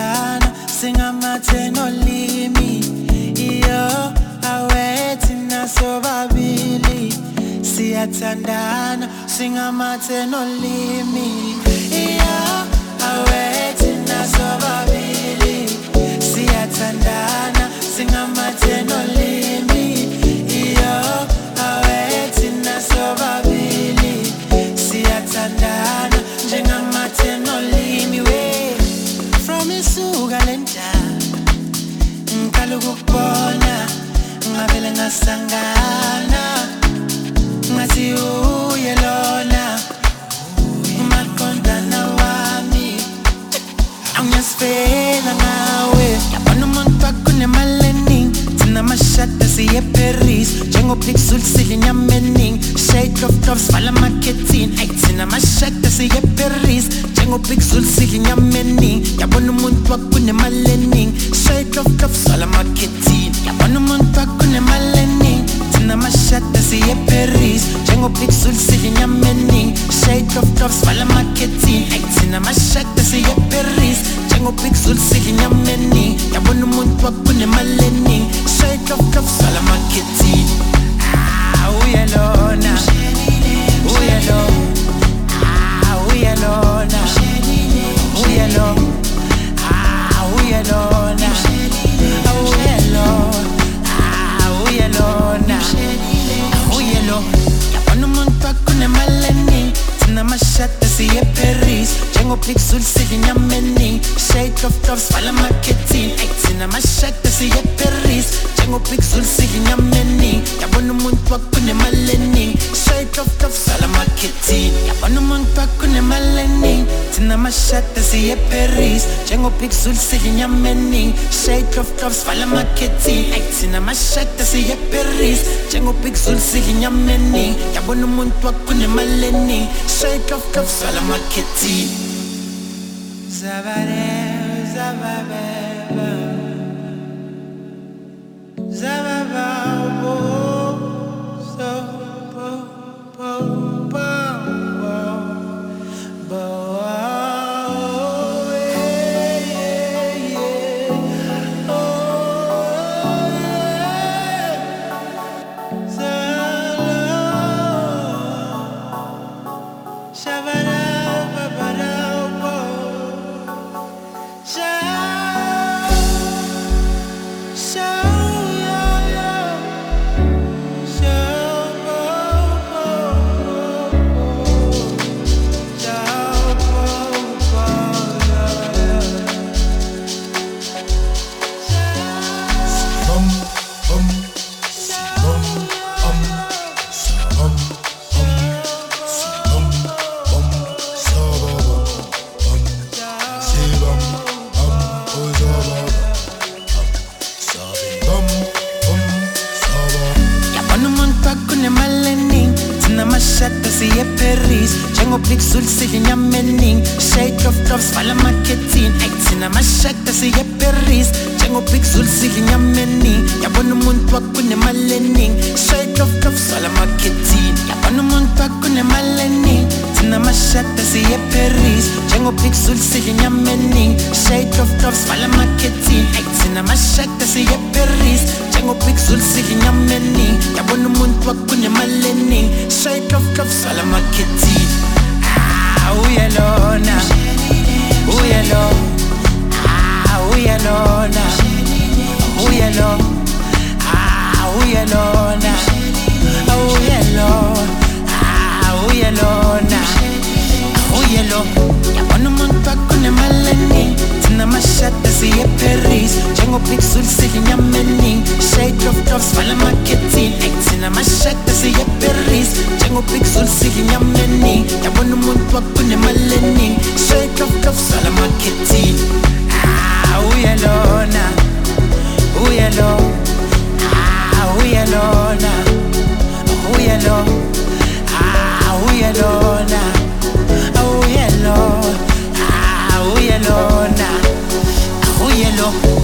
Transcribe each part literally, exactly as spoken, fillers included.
siyathandana singamathe nolimi iyo awethi nasobabili siyathandana singamathe nolimi iyo awethi nasobabili siyathandana singamathe nolimi iyo awethi nasobabili siyathandana njengamathe nolimi we from isuka lenjalo ngicala ukukubona ngavele ngasangana ngathi uye lona umaqondana wami angiyasifela ngawe yabona umuntu akunemali eningi thina mashada siye Paris njengopixel sidla inyama eningi shake of tops vala marketing ay thina mashada siye Paris njengopixel sidla inyama eningi yabona umuntu akunemali eningi shake of tops vala marketing yabona umuntu akunemali eningi thina mashada siye Paris njengopixel sidla inyama eningi shake of tops vala marketing ay thina mashada siye Paris njengopixel sidla inyama eningi yabona umuntu akunemali eningi shake of tops vala marketing ah uyalona uyalona ah uyalona uyalona ah uyalona ah uyalona ah uyalona uyalona yabona umuntu akunemali eningi thina mashada siye Paris njengopixel sidla inyama eningi shake of tops vala marketing ay thina mashada siye Paris njengopixel sidla inyama eningi yabona umuntu akunemali eningi shake of tops vala marketing yabona umuntu akunemali eningi thina mashada siye Paris njengopixel sidla inyama eningi shake of tops vala marketing ay thina mashada siye Paris njengopixel sidla inyama eningi yabona umuntu akunemali eningi shake of tops vala marketing zabare zababa zababa bo so bo bo bo bo bo yeah yeah yeah oh yeah shabara babara bo sha sha njengopixel sidla inyama eningi shake of tops vala marketing ay thina mashada siye Paris njengopixel sidla inyama eningi yabona umuntu akunemali eningi shake of tops vala marketing yabona umuntu akunemali eningi thina mashada siye Paris njengopixel sidla inyama eningi shake of tops vala marketing ay thina mashada siye Paris njengopixel sidla inyama eningi yabona umuntu akunemali eningi shake of tops vala marketing ah uyalona uyalona ah uyalona uyalona ah uyalona uyalona ah uyalona uyalona yabona umuntu akunemali eningi thina mashada siye Paris njengopixel sidla inyama eningi shake of tops vala marketing ay thina mashada siye Paris njengopixel sidla inyama eningi yabona umuntu akunemali eningi shake of tops vala marketing ah uyalona uyalona ah uyalona uyalona ah uyalona uyalona ah uyalona uyalona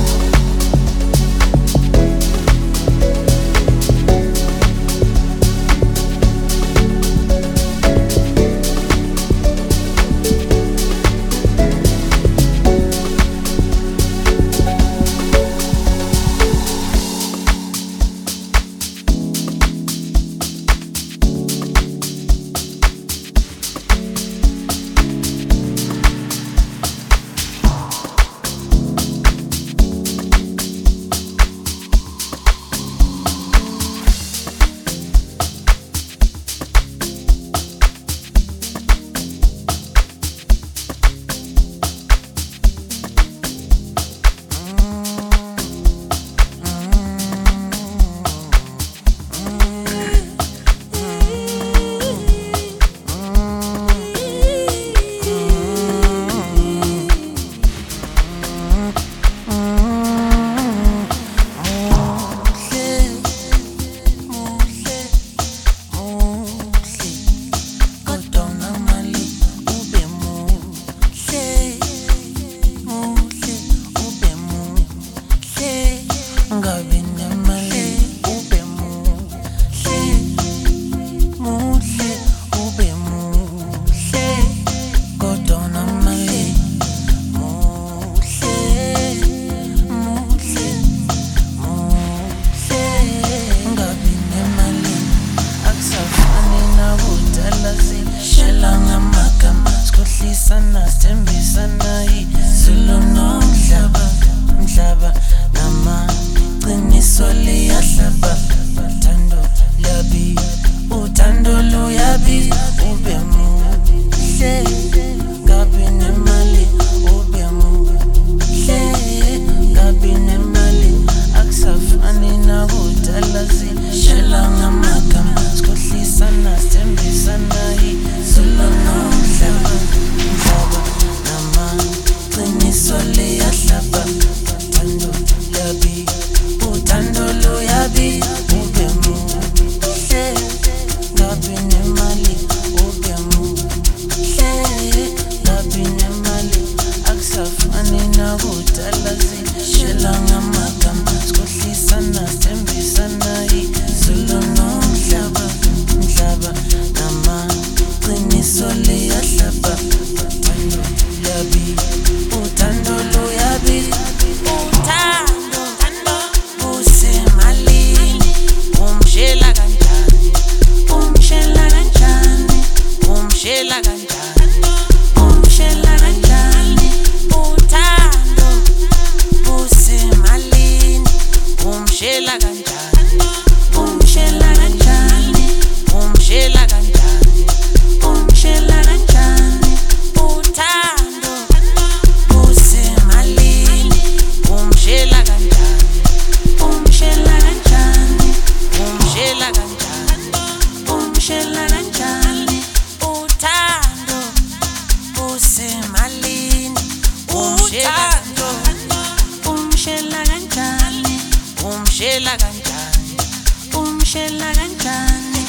umshela kanjani umshela kanjani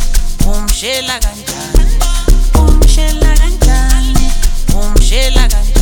umshela kanjani umshela kanjani umshela kanjani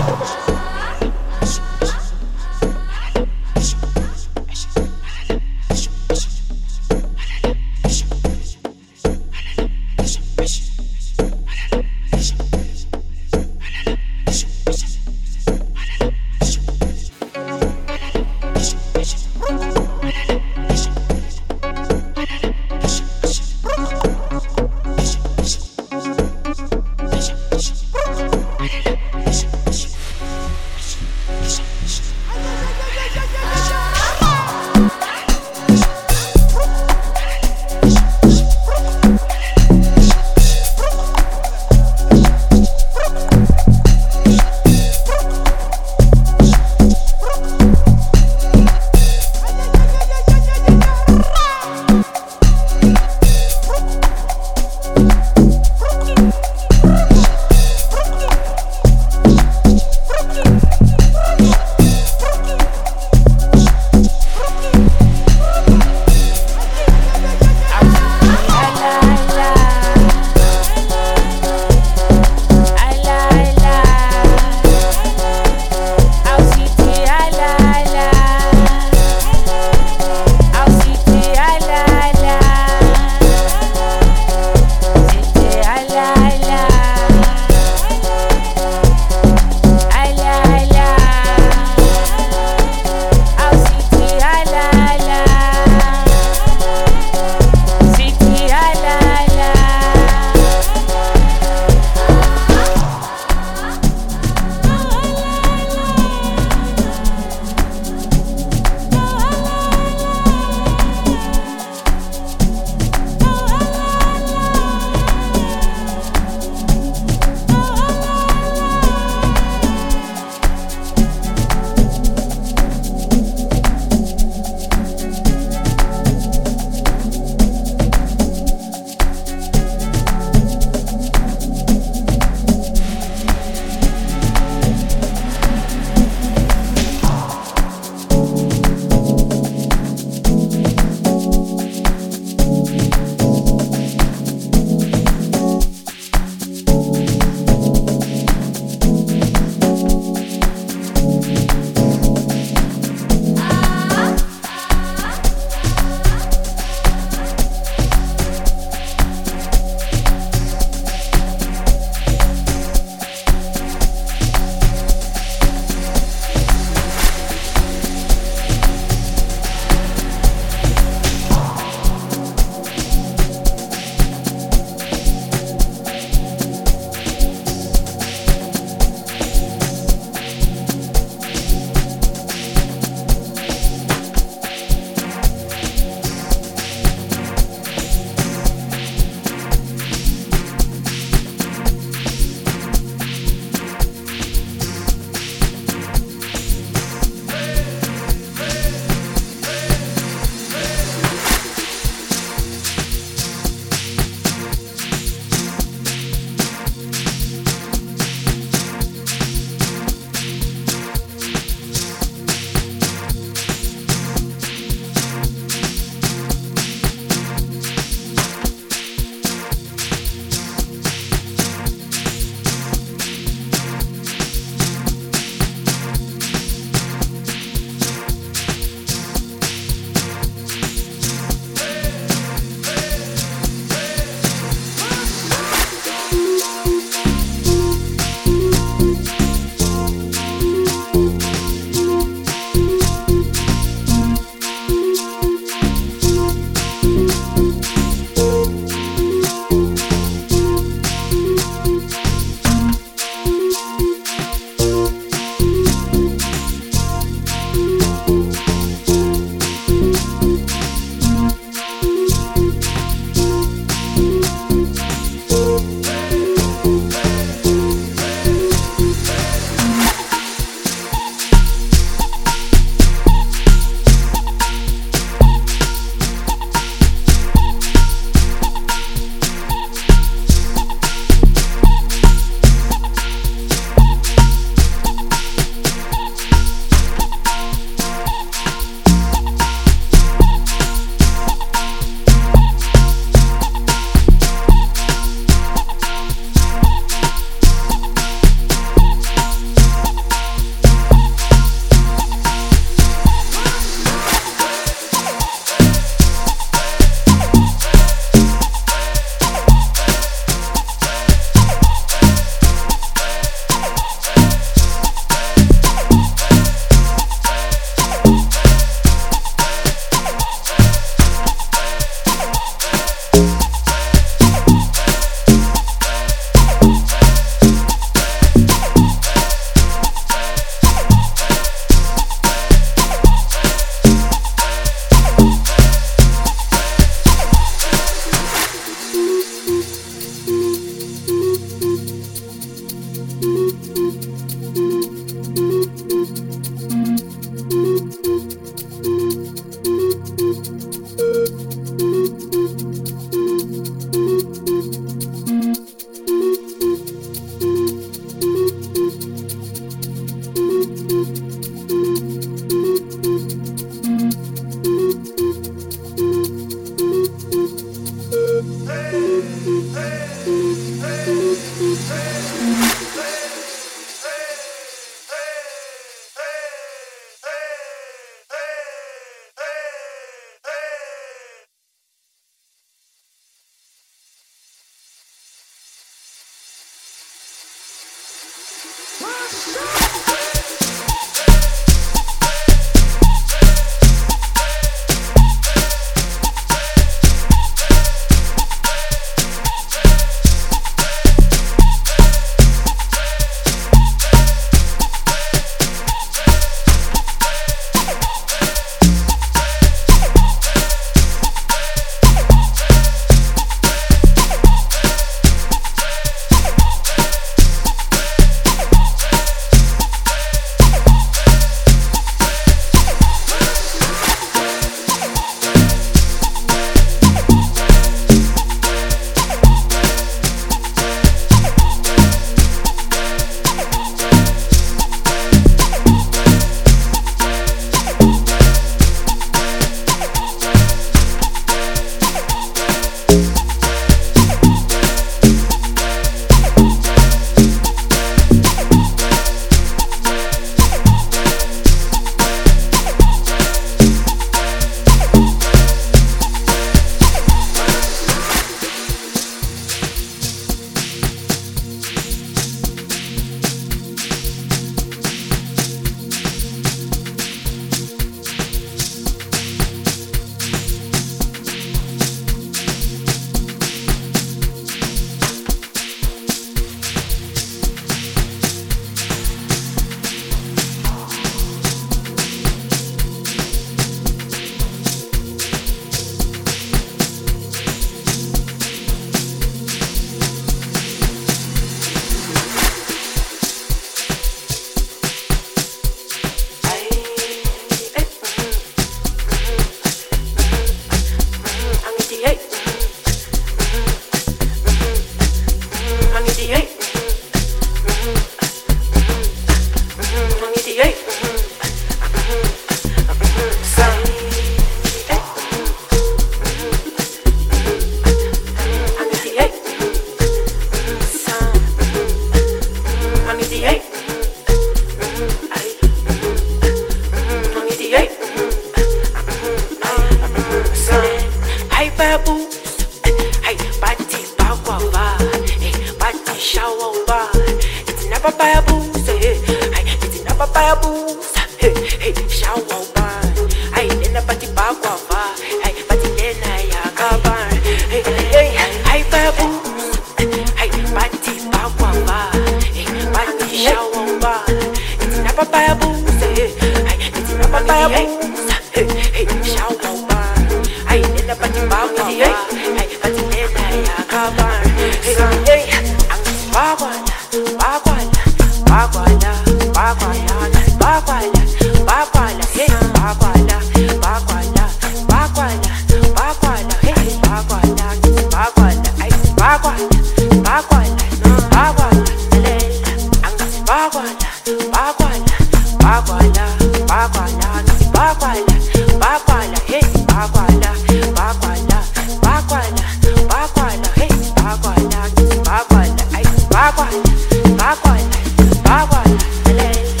papaya busa, ay iti na papaya busa, hey hey shawa ba, ay nena pati bagwa ba, ay pati nena ya kaban, hey hey ay papaya busa, ay pati bagwa ba, hey pati shawa ba, iti na papaya busa, ay iti na papaya busa, hey hey shawa ba, ay nena pati bagwa ba, ay pati nena ya kaban, hey hey ang bagwa. Baguala, baguala, baguala, baguala, baguala, hey, baguala, baguala, baguala, baguala, hey, baguala, baguala, ay, baguala, baguala, baguala, lela, ang baguala, baguala, baguala, baguala, baguala, baguala, hey, baguala, baguala, baguala, baguala, hey, baguala, baguala, ay, baguala. Baguala, baguala, lela.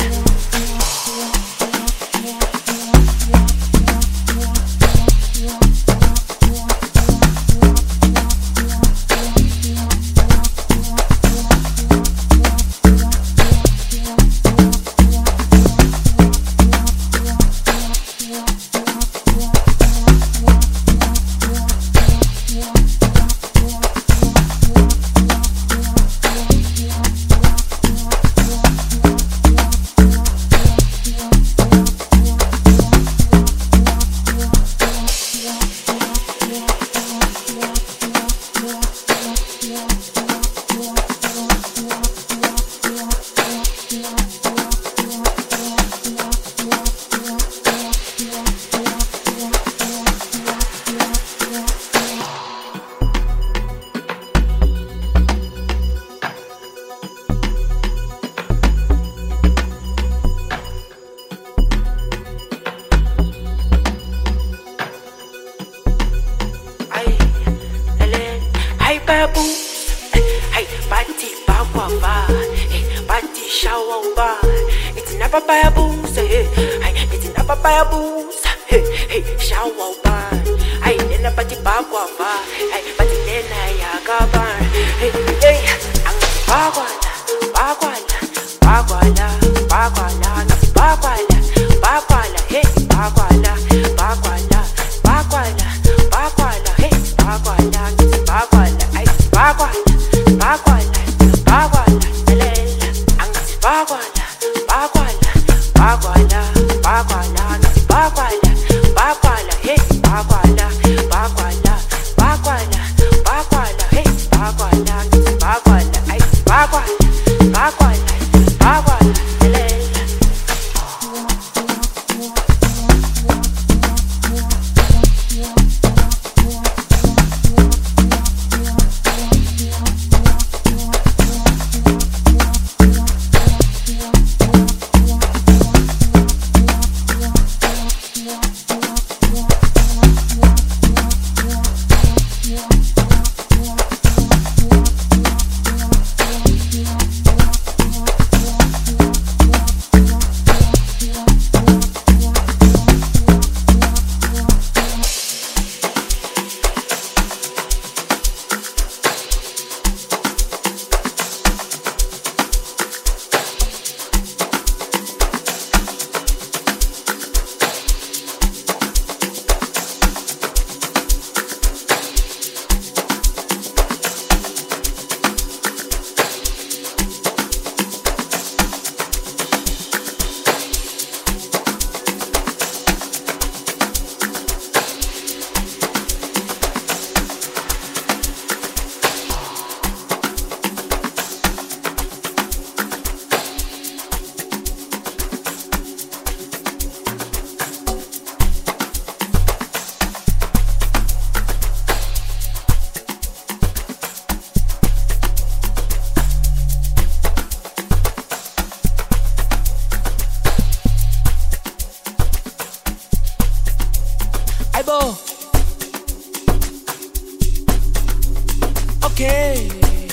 Okay.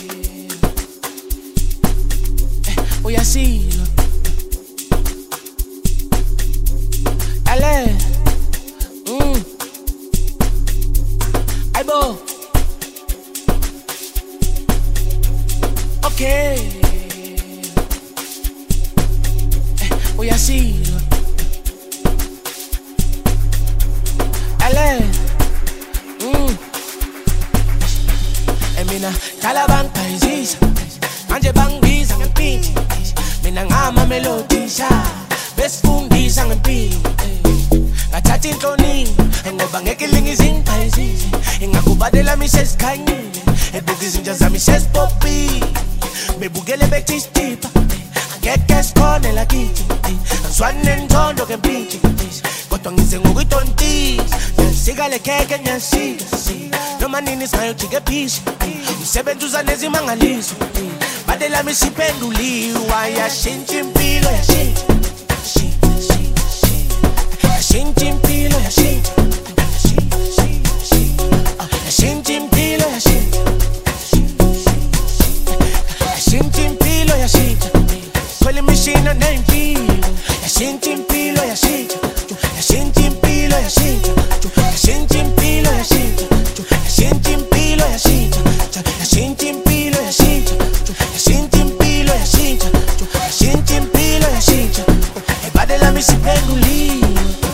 Voy así. Ale. Mm. Ay, bo. Okay. uyashilo ale mm emina dala bangayizisa manje bangibiza ngempilo mina ngama melodisha besifundisa ngempilo ngathatha inhloni ngoba ngeke lingizinqayizise ingakubadela misesikhanyile ebuka izinja zami sesipoppi bebukele bethi stipa angeke sikhone lakithi angiswane ntondo kempilo kodwa ngize ngokuyitontisa yasika le keke nyasika noma nini singayojika phisha umsebenzi uza nezimangaliso badela misipenduliwa yashintsha impilo yashintsha yashintsha impilo yashintsha yashintsha impilo yashintsha yashintsha impilo yashintsha kwele mishina nempilo yashintsha impilo yashintsha yashintsha impilo yashintsha yashintsha impilo yashintsha yashintsha impilo yashintsha yashintsha impilo yashintsha yashintsha impilo yashintsha yashintsha impilo yashintsha ebadela misipenduliwa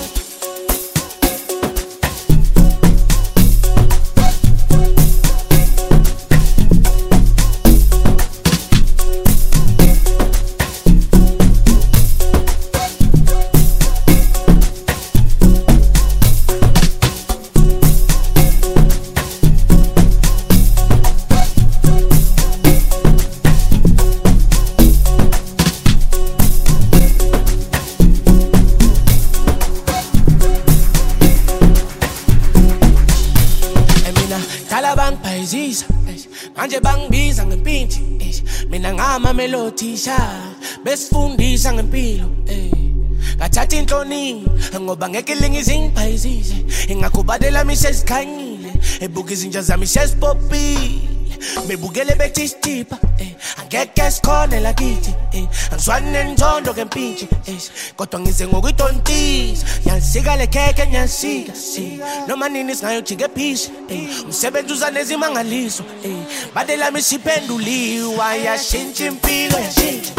manje bangibiza ngempintshi mina ngama melodisha besifundisa ngempilo ngathatha inhloni ngoba ngeke lingizinqayizise ingakubadela misesikhanyile ebuka izinja zami sesipoppi bebukele bethi stipa angeke sikhone lakithi angiswane ntondo kempintshi kodwa ngize ngokuyitontisa yasika le keke nyasika noma nini singayojika phisha umsebenzi uza nezimangaliso badela misipenduliwa yashintsha impilo yashintsha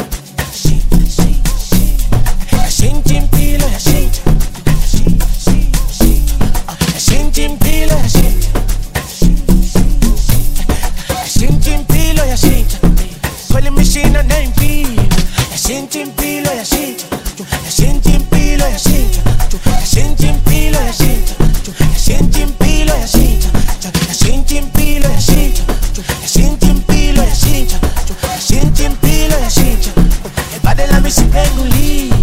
yashintsha impilo yashintsha yashintsha impilo yashintsha yashintsha impilo yashintsha kwele mishina nempilo yashintsha impilo yashintsha yashintsha impilo yashintsha yashintsha impilo yashintsha yashintsha impilo yashintsha yashintsha impilo yashintsha yashintsha impilo yashintsha yashintsha impilo yashintsha ebadela misipenduliwa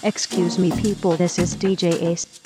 Excuse me people, this is D J Ace.